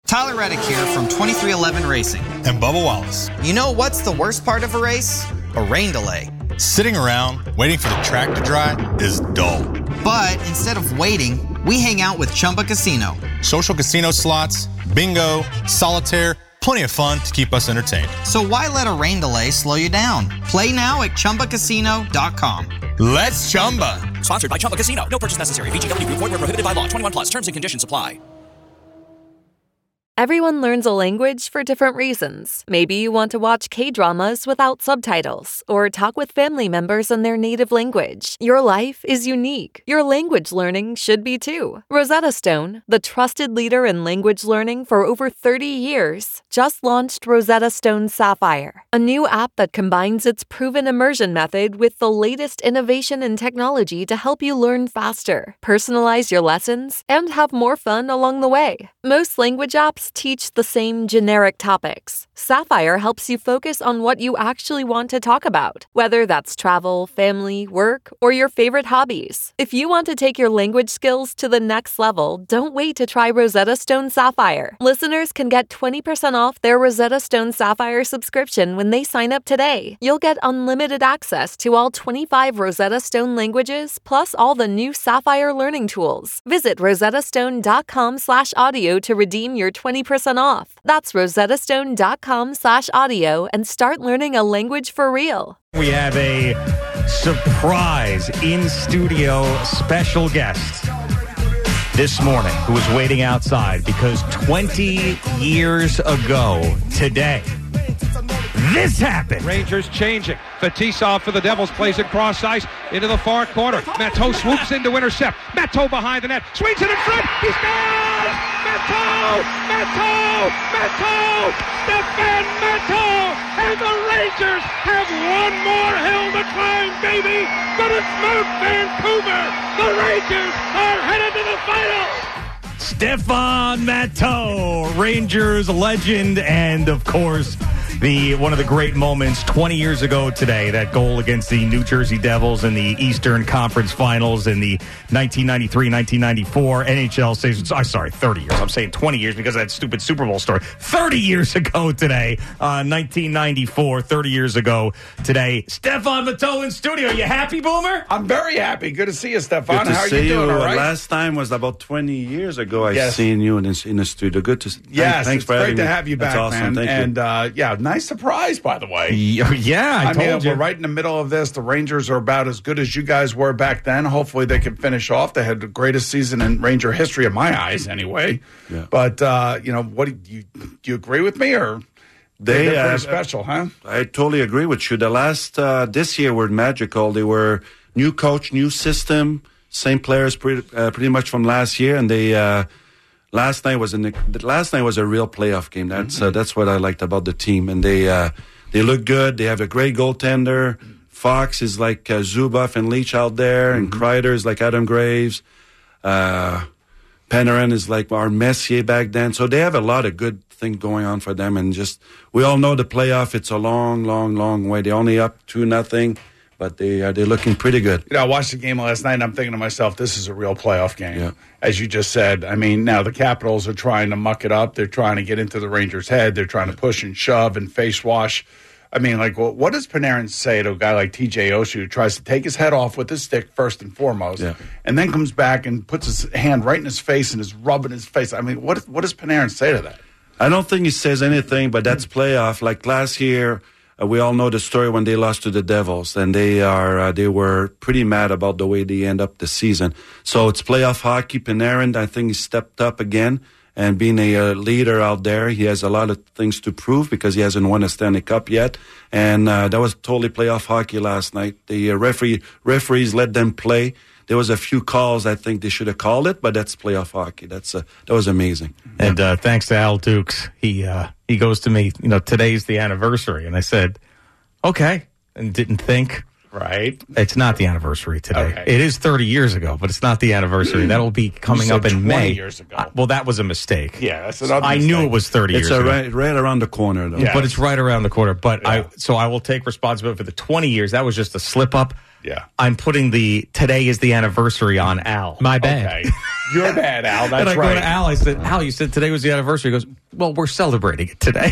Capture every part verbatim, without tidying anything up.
Tyler Reddick here from twenty-three eleven Racing. And Bubba Wallace. You know what's the worst part of a race? A rain delay. Sitting around waiting for the track to dry is dull. But instead of waiting, we hang out with Chumba Casino. Social casino slots, bingo, solitaire, plenty of fun to keep us entertained. So why let a rain delay slow you down? Play now at Chumba Casino dot com. Let's Chumba. Sponsored by Chumba Casino. No purchase necessary. V G W Group. Void where prohibited by law. twenty-one plus. Terms and conditions apply. Everyone learns a language for different reasons. Maybe you want to watch K-dramas without subtitles, or talk with family members in their native language. Your life is unique. Your language learning should be too. Rosetta Stone, the trusted leader in language learning for over thirty years, just launched Rosetta Stone Sapphire, a new app that combines its proven immersion method with the latest innovation and technology to help you learn faster, personalize your lessons, and have more fun along the way. Most language apps teach the same generic topics. Sapphire helps you focus on what you actually want to talk about, whether that's travel, family, work, or your favorite hobbies. If you want to take your language skills to the next level, don't wait to try Rosetta Stone Sapphire. Listeners can get twenty percent off their Rosetta Stone Sapphire subscription when they sign up today. You'll get unlimited access to all twenty-five Rosetta Stone languages, plus all the new Sapphire learning tools. Visit rosettastone.com slash audio to redeem your twenty percent off. That's rosettastone.com slash audio and start learning a language for real. We have a surprise in-studio special guest this morning who was waiting outside because twenty years ago today, this happened. Rangers changing. Fetisov for the Devils plays it cross ice into the far corner. Matteau swoops in to intercept. Matteau behind the net. Swings it in front. He scores! Matteau! Matteau! Matteau! Stefan Matteau! And the Rangers have one more hill to climb, baby! But it's Mount Vancouver! The Rangers are headed to the finals! Stefan Matteau, Rangers legend, and of course, the one of the great moments twenty years ago today, that goal against the New Jersey Devils in the Eastern Conference Finals in the nineteen ninety-three nineteen ninety-four N H L season. I'm sorry, thirty years. I'm saying twenty years because of that stupid Super Bowl story. thirty years ago today, uh, nineteen ninety-four, thirty years ago today. Stefan Matteau in studio. You happy, Boomer? I'm very happy. Good to see you, Stefan. Good to How are see you doing? you. All right? Last time was about twenty years ago. I Yes. seen you in this, in the studio. Good to see you. Yes, thanks it's for great having to me. have you back, That's awesome. man. Thank and you. uh, yeah, nice surprise, by the way. Yeah, I, I told mean, you. we're right in the middle of this. The Rangers are about as good as you guys were back then. Hopefully, they can finish off. They had the greatest season in Ranger history, in my eyes, anyway. Yeah. But uh, you know, what do you do? You agree with me, or They they're pretty uh, special, huh? I totally agree with you. The last uh, this year were magical. They were new coach, new system, same players pretty, uh, pretty much from last year, and they. Uh, Last night was an last night was a real playoff game. That's mm-hmm. uh, that's what I liked about the team, and they uh, they look good. They have a great goaltender. Fox is like uh, Zuboff and Leach out there, mm-hmm. and Kreider is like Adam Graves. Uh, Panarin is like our Messier back then. So they have a lot of good things going on for them, and just we all know the playoff. It's a long, long, long way. They're only up two nothing. But they are, they're looking pretty good. You know, I watched the game last night, and I'm thinking to myself, this is a real playoff game. Yeah. As you just said. I mean, now the Capitals are trying to muck it up. They're trying to get into the Rangers' head. They're trying to push and shove and face wash. I mean, like, well, what does Panarin say to a guy like T J Oshie, who tries to take his head off with his stick first and foremost, yeah. and then comes back and puts his hand right in his face and is rubbing his face? I mean, what what does Panarin say to that? I don't think he says anything, but that's playoff. Like last year, Uh, we all know the story when they lost to the Devils, and they are uh, they were pretty mad about the way they end up the season. So it's playoff hockey. Panarin, I think, he stepped up again, and being a uh, leader out there, he has a lot of things to prove because he hasn't won a Stanley Cup yet. And uh, that was totally playoff hockey last night. The uh, referee referees let them play. There was a few calls I think they should have called it, but that's playoff hockey. That's uh, that was amazing. And uh, thanks to Al Dukes, he uh, he goes to me, you know, today's the anniversary, and I said, okay, and didn't think. Right. It's not the anniversary today. Okay. It is thirty years ago, but it's not the anniversary. That'll be coming You up said in twenty May. years ago. Uh, well, that was a mistake. Yeah, that's another I mistake. knew it was thirty It's years a ago. right, right around the corner, though. Yeah. But it's right around the corner. But Yeah. I, so I will take responsibility for the twenty years. That was just a slip up. Yeah. I'm putting the today is the anniversary on Al. My bad. Okay. You're bad, Al. That's and I right. go to Al. I said, Al, you said today was the anniversary. He goes, well, we're celebrating it today.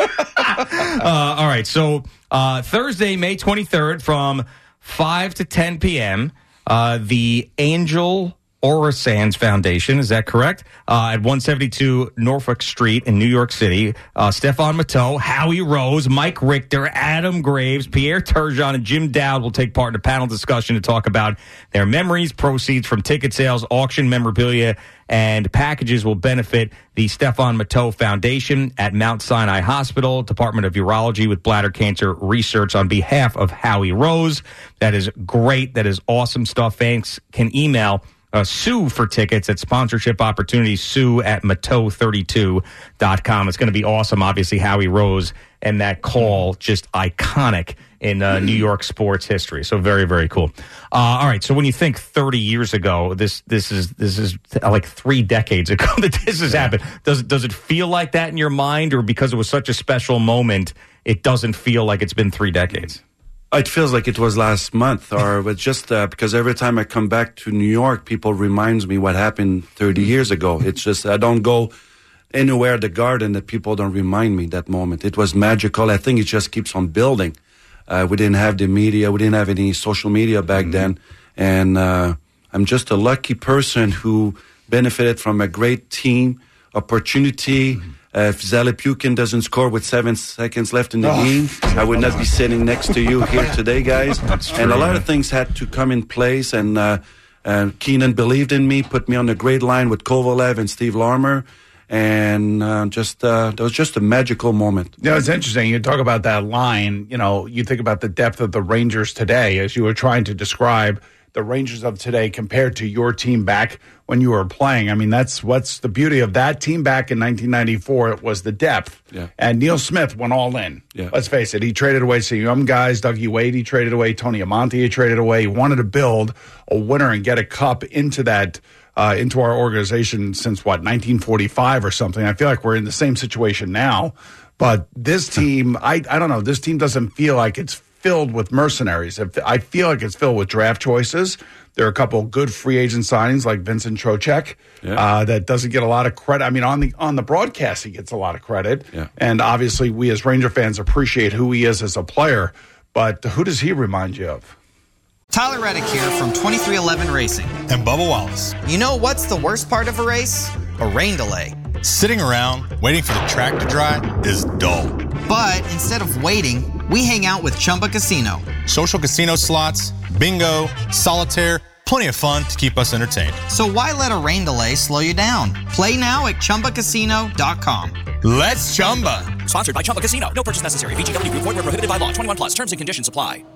uh, all right. So uh, Thursday, May twenty-third from five to ten p.m., uh, the Angel Orisans Foundation, is that correct? Uh, at one seventy-two Norfolk Street in New York City. Uh, Stefan Matteau, Howie Rose, Mike Richter, Adam Graves, Pierre Turgeon, and Jim Dowd will take part in a panel discussion to talk about their memories, proceeds from ticket sales, auction memorabilia, and packages will benefit the Stefan Matteau Foundation at Mount Sinai Hospital, Department of Urology with bladder cancer research on behalf of Howie Rose. That is great. That is awesome stuff. Fans can email Uh, Sue for tickets at sponsorship opportunities, Sue at Matteau thirty-two dot com. It's going to be awesome. Obviously, Howie Rose and that call, just iconic in uh, New York sports history. So very, very cool. Uh, all right. So when you think thirty years ago, this this is this is like three decades ago that this has happened. Does does it feel like that in your mind, or because it was such a special moment, it doesn't feel like it's been three decades? It feels like it was last month, or but just uh, because every time I come back to New York, people reminds me what happened thirty years ago. It's just I don't go anywhere at the Garden that people don't remind me that moment. It was magical. I think it just keeps on building. Uh, we didn't have the media. We didn't have any social media back mm-hmm. then. And uh, I'm just a lucky person who benefited from a great team, opportunity. Mm-hmm. Uh, if Zalepukin doesn't score with seven seconds left in the oh. game, I would not be sitting next to you here today, guys. That's true, and a lot man. of things had to come in place, and uh, uh, Keenan believed in me, put me on the grade line with Kovalev and Steve Larmer, and uh, just uh, it was just a magical moment. You know, it's interesting. You talk about that line, you know, you think about the depth of the Rangers today, as you were trying to describe the Rangers of today compared to your team back when you were playing. I mean, that's what's the beauty of that team back in nineteen ninety-four. It was the depth. Yeah. And Neil Smith went all in. Yeah. Let's face it. He traded away some young guys. Dougie Wade, he traded away. Tony Amonte, he traded away. He wanted to build a winner and get a cup into that, uh, into our organization since, what, nineteen forty-five or something. I feel like we're in the same situation now. But this team, I, I don't know, this team doesn't feel like it's filled with mercenaries. I feel like it's filled with draft choices. There are a couple of good free agent signings like Vincent Trocheck yeah. uh, that doesn't get a lot of credit. I mean, on the on the broadcast, he gets a lot of credit. Yeah. And obviously, we as Ranger fans appreciate who he is as a player. But who does he remind you of? Tyler Reddick here from twenty-three eleven Racing. And Bubba Wallace. You know what's the worst part of a race? A rain delay. Sitting around waiting for the track to dry is dull. But instead of waiting, we hang out with Chumba Casino. Social casino slots, bingo, solitaire, plenty of fun to keep us entertained. So why let a rain delay slow you down? Play now at chumba casino dot com. Let's Chumba. Sponsored by Chumba Casino. No purchase necessary. V G W Group. Void where prohibited by law. twenty-one plus. Terms and conditions apply.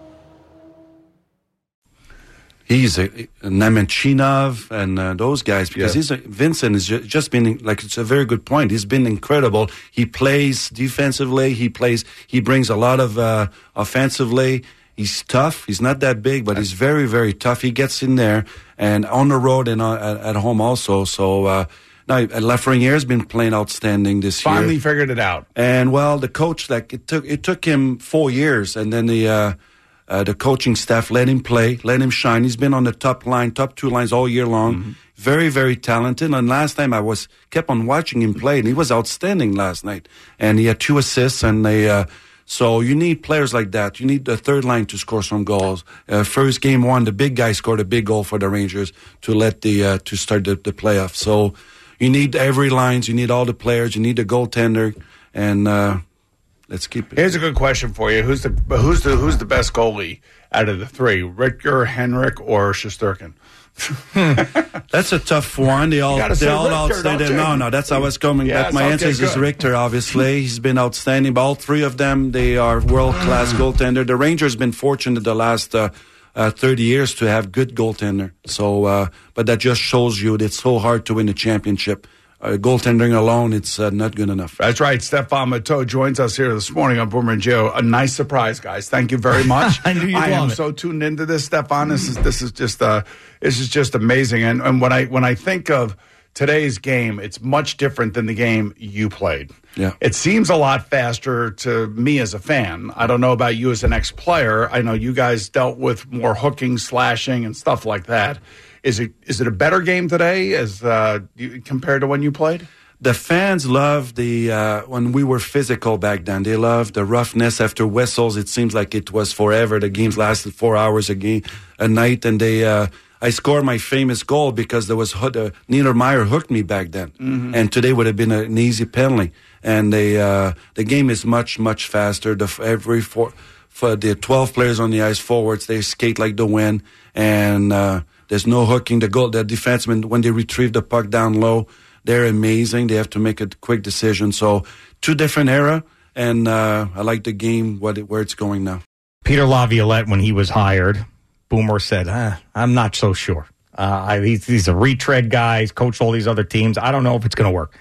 He's a, a Nemechinov and uh, those guys because yeah. he's a, Vincent has ju- just been like it's a very good point. He's been incredible. He plays defensively. He plays. He brings a lot of uh, offensively. He's tough. He's not that big, but he's very very tough. He gets in there and on the road and uh, at, at home also. So uh, now Lafreniere has been playing outstanding this Finally year. Finally figured it out. And well, the coach like it took it took him four years, and then the. Uh, Uh, the coaching staff let him play, let him shine. He's been on the top line, top two lines all year long. Mm-hmm. Very, very talented. And last time I was kept on watching him play, and he was outstanding last night. And he had two assists. And they, uh, so you need players like that. You need the third line to score some goals. Uh, first game one, the big guy scored a big goal for the Rangers to let the uh, to start the, the playoffs. So you need every lines. You need all the players. You need the goaltender, and. Uh, Let's keep it. Here's a good question for you: Who's the who's the who's the best goalie out of the three? Richter, Henrik, or Shesterkin? That's a tough one. They all they all outstanding. No, no, that's how it's coming. Yeah, that my answer is Richter. Obviously, he's been outstanding. But all three of them, they are world class goaltender. The Rangers been fortunate the last uh, uh, thirty years to have good goaltender. So, uh, but that just shows you that it's so hard to win a championship. Uh, goaltending alone, it's uh, not good enough. That's right. Stefan Matteau joins us here this morning on Boomer and Joe. A nice surprise, guys. Thank you very much. I knew you'd I am love it. so tuned into this, Stefan. This is this is just uh, this is just amazing. And and when I when I think of today's game, it's much different than the game you played. Yeah. It seems a lot faster to me as a fan. I don't know about you as an ex-player. I know you guys dealt with more hooking, slashing, and stuff like that. Is it is it a better game today as uh, you, compared to when you played? The fans love the uh, when we were physical back then. They loved the roughness after whistles. It seems like it was forever. The games lasted four hours a game a night, and they. Uh, I scored my famous goal because there was uh, Niedermeyer hooked me back then, mm-hmm. and today would have been a, an easy penalty. And they uh, the game is much much faster. The every four for the twelve players on the ice forwards, they skate like the wind, and uh, there's no hooking. The goal, the defensemen when they retrieve the puck down low, they're amazing. They have to make a quick decision. So two different era, and uh, I like the game what it, where it's going now. Peter Laviolette, when he was hired, Boomer said, ah, I'm not so sure. Uh, I, he's, he's a retread guy. He's coached all these other teams. I don't know if it's going to work.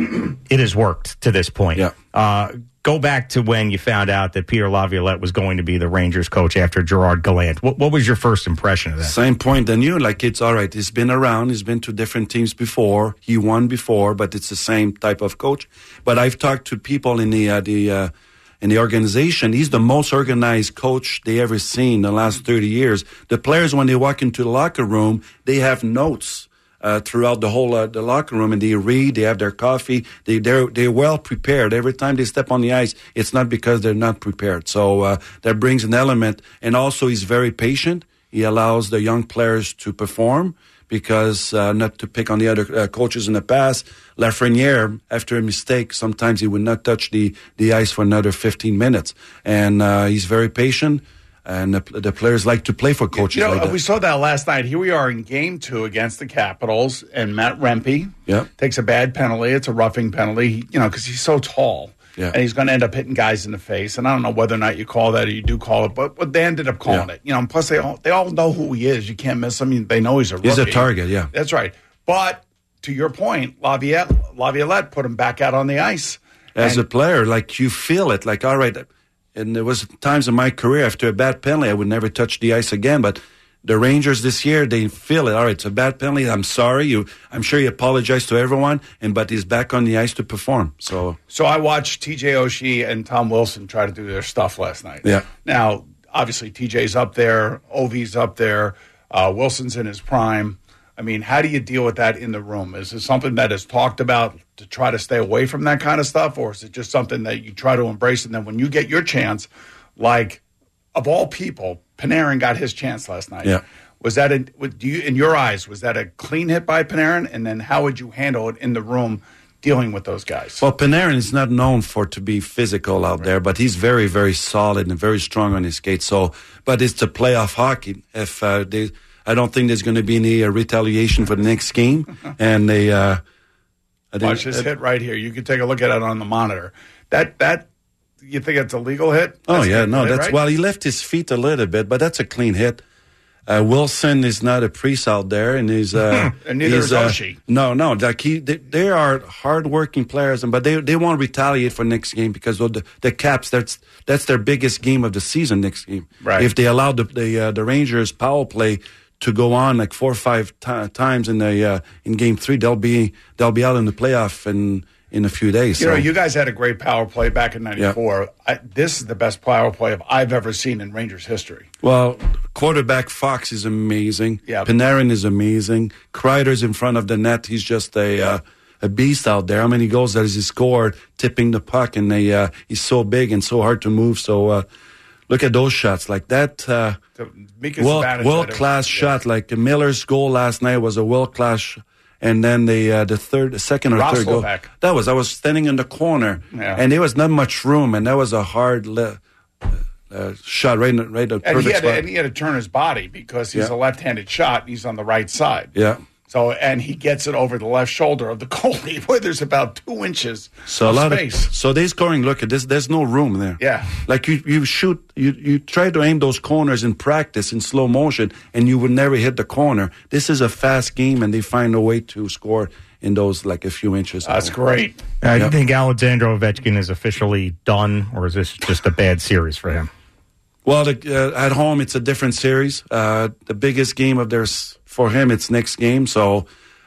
It has worked to this point. Yeah. Uh, go back to when you found out that Peter Laviolette was going to be the Rangers coach after Gerard Gallant. What, what was your first impression of that? Same point than you. Like, it's all right. He's been around. He's been to different teams before. He won before, but it's the same type of coach. But I've talked to people in the uh, the uh, in the organization. He's the most organized coach they ever seen in the last thirty years. The players, when they walk into the locker room, they have notes. Uh, throughout the whole uh, the locker room, and they read, they have their coffee, they, they're they're well prepared. Every time they step on the ice, it's not because they're not prepared. So uh, that brings an element, and also he's very patient. He allows the young players to perform because uh, not to pick on the other uh, coaches in the past. Lafreniere, after a mistake, sometimes he would not touch the the ice for another fifteen minutes, and uh, he's very patient. And the, the players like to play for coaches you know, like that. We saw that last night. Here we are in game two against the Capitals, and Matt Rempe yeah. takes a bad penalty. It's a roughing penalty, you know, because he's so tall. Yeah. And he's going to end up hitting guys in the face. And I don't know whether or not you call that or you do call it, but, but they ended up calling yeah. it. You know, and plus they all, they all know who he is. You can't miss him. They know he's a rookie. He's a target, yeah. That's right. But to your point, Laviolette, Laviolette put him back out on the ice. As and, a player, like you feel it, like, all right. And there was times in my career after a bad penalty, I would never touch the ice again. But the Rangers this year, they feel it. All right, it's a bad penalty. I'm sorry. You, I'm sure he apologized to everyone, and but he's back on the ice to perform. So, so I watched T J Oshie and Tom Wilson try to do their stuff last night. Yeah. Now, obviously, T J's up there, Ovi's up there, uh, Wilson's in his prime. I mean, how do you deal with that in the room? Is it something that is talked about to try to stay away from that kind of stuff, or is it just something that you try to embrace, and then when you get your chance, like, of all people, Panarin got his chance last night. Yeah. Was that, a, do you, in your eyes, was that a clean hit by Panarin? And then how would you handle it in the room dealing with those guys? Well, Panarin is not known for to be physical out right. there, but he's very, very solid and very strong on his skates. So, but it's the playoff hockey. If uh, they... I don't think there's going to be any uh, retaliation for the next game. And they uh, watch this uh, hit right here. You can take a look at it on the monitor. That that you think it's a legal hit? That's oh yeah, no, hit, that's right? well. He left his feet a little bit, but that's a clean hit. Uh, Wilson is not a priest out there, and he's uh, and neither he's, is Oshie. Uh, no, no, like he, they, they are hardworking players, and but they they won't retaliate for next game because the the Caps that's that's their biggest game of the season next game. Right. If they allow the the, uh, the Rangers power play to go on like four or five t- times in the uh, in game three, they'll be they'll be out in the playoff in in a few days. You so. know, you guys had a great power play back in ninety-four. Yeah. This is the best power play I've ever seen in Rangers history. Well, quarterback Fox is amazing. Yeah. Panarin is amazing. Kreider's in front of the net. He's just a uh, a beast out there. How many goals has he scored tipping the puck? And they, uh, he's so big and so hard to move. So uh, look at those shots like that. Uh, world world class shot. Yeah. Like Miller's goal last night was a world class. Sh- And then the uh, the third, the second or third goal. That was I was standing in the corner, yeah. and there was not much room, and that was a hard le- uh, shot right, in, right. At and perfect he had spot. to, and he had to turn his body because he's yeah. a left-handed shot. And he's on the right side. Yeah. So and he gets it over the left shoulder of the goalie, where there's about two inches so of a lot space. Of, so they're scoring. Look at this. There's no room there. Yeah. Like you, you shoot. You you try to aim those corners in practice in slow motion, and you would never hit the corner. This is a fast game, and they find a way to score in those like a few inches. That's great. Uh, yep. Do you think Alexander Ovechkin is officially done, or is this just a bad series for him? Well, the, uh, at home it's a different series. Uh, the biggest game of theirs for him, it's next game. So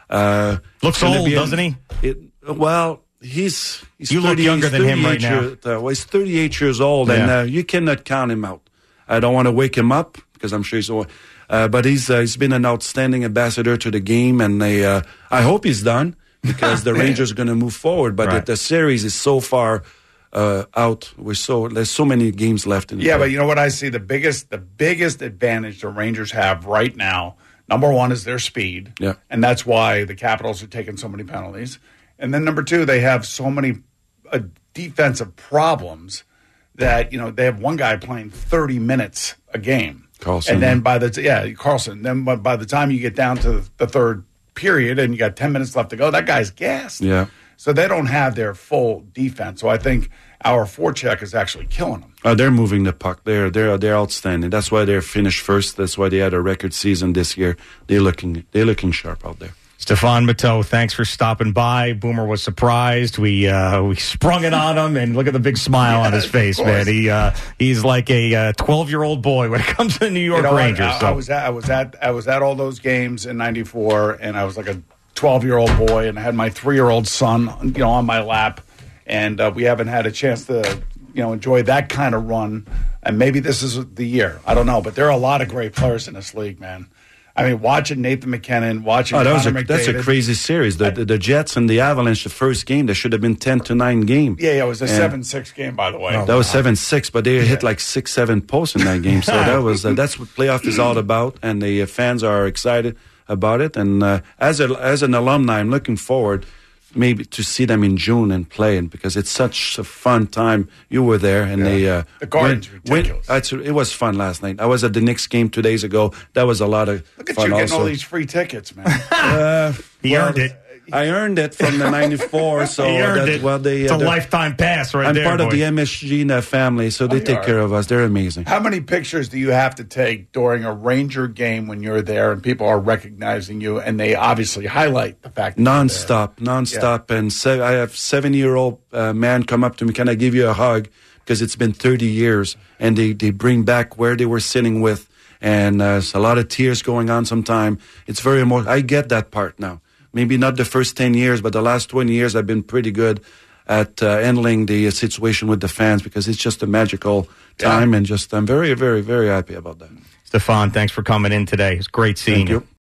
Uh, Looks it's gonna old, be a- doesn't he? It, well, he's, he's You look thirty younger he's than him right thirty-eight years- uh, well, he's thirty-eight years old, and Yeah. uh, you cannot count him out. I don't want to wake him up because I'm sure he's. Uh, but he's uh, he's been an outstanding ambassador to the game, and they. Uh, I hope he's done because the Rangers are going to move forward. But Right. the, the series is so far uh, out. We're so there's so many games left in. the Yeah, play. but you know what I see? The biggest the biggest advantage the Rangers have right now, number one, is their speed. Yeah. And that's why the Capitals are taking so many penalties. And then number two, they have so many uh, defensive problems that, you know, they have one guy playing thirty minutes a game. Carlson. And then by the t- yeah, Carlson. Then by, by the time you get down to the third period and you got ten minutes left to go, that guy's gassed. Yeah. So they don't have their full defense. So I think our forecheck is actually killing them. Uh, they're moving the puck. They're they're they're outstanding. That's why they're finished first. That's why they had a record season this year. They're looking they're looking sharp out there. Stefan Matteau, thanks for stopping by. Boomer was surprised. We uh, we sprung it on him, and look at the big smile on his face, man. He uh, he's like a twelve-year-old boy when it comes to the New York You know what? Rangers. I, so. I was at I was at I was at all those games in ninety-four, and I was like a twelve-year-old boy, and I had my three-year-old son, you know, on my lap, and uh, we haven't had a chance to, you know, enjoy that kind of run. And maybe this is the year. I don't know, but there are a lot of great players in this league, man. I mean, watching Nathan McKinnon, watching Oh, that was a, Connor that's a McDavid. crazy series. The, the the Jets and the Avalanche, the first game, there should have been ten to nine game. Yeah, yeah, it was a And seven six game, by the way. That was seven six, but they hit like six seven posts in that game. So that was uh, that's what playoff is all about, and the uh, fans are excited about it. And uh, as a as an alumni, I'm looking forward maybe to see them in June and play, and because it's such a fun time. You were there, and Yeah. they uh, The Garden's win- ridiculous. win- that's, it was fun last night. I was at the Knicks game two days ago. That was a lot of Look at fun. you getting also. all these free tickets, man. Uh, He well, earned it. I earned it from the ninety-four. So he earned that's it. well, they. it's uh, a they're- lifetime pass right I'm there. part of boy. the M S G family, so they you take are. care of us. They're amazing. How many pictures do you have to take during a Ranger game when you're there and people are recognizing you, and they obviously highlight the fact that you're Non-stop, non-stop. And se- I have seven-year-old uh, man come up to me, can I give you a hug? Because it's been thirty years, and they, they bring back where they were sitting with, and uh, it's a lot of tears going on sometime. It's very emotional. I get that part now. Maybe not the first ten years, but the last twenty years I've been pretty good at uh, handling the uh, situation with the fans because it's just a magical time, and just I'm very, very, very happy about that. Stefan, thanks for coming in today. It's great seeing Thank you. you.